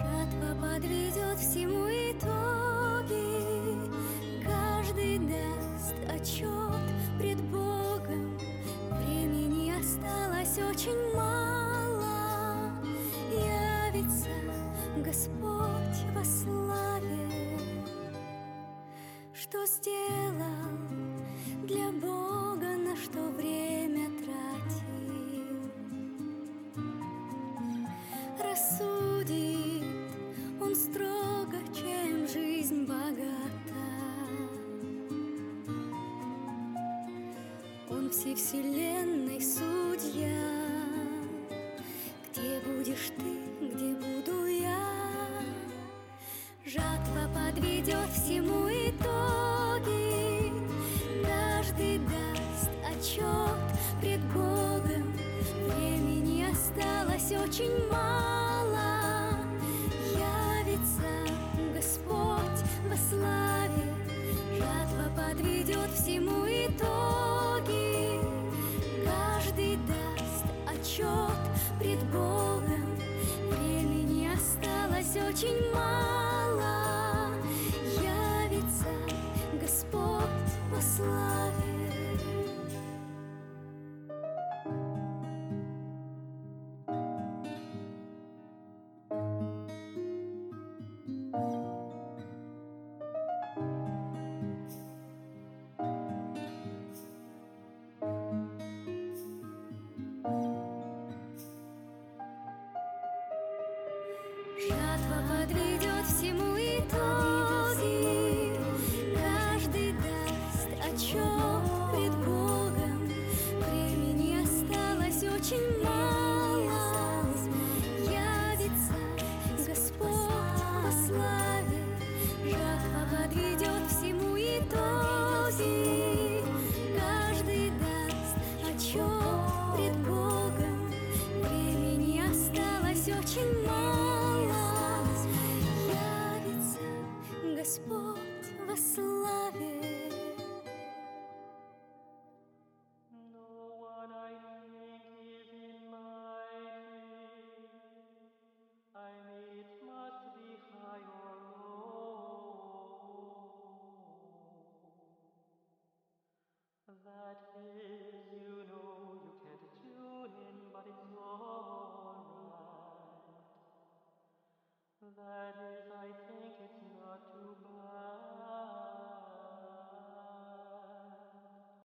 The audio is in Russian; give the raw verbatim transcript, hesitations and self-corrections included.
Жатва подведет всему итоги, каждый даст отчет пред Богом. Времени осталось очень мало, явится Господь во славе. Что сделал для Бога, на что время тратил, рассудит Он строго, чем жизнь богата. Он всей вселенной судья. Где будешь ты, где буду я? Жатва подведет всему итоги, каждый даст отчет пред Богом. Времени осталось очень мало, явится Господь во славе. Жатва подведет всему итоги, каждый даст отчет пред Богом. Времени осталось очень мало, явится Господь во славе. Жатва подведет всему итоги, каждый даст отчет пред Богом. Времени осталось очень мало, явится Господь во славе. Жатва подведет всему итоги, каждый даст отчет пред Богом. Времени осталось очень мало, Господь во славе. No one I think is in my dream. I needs must be high or low. That is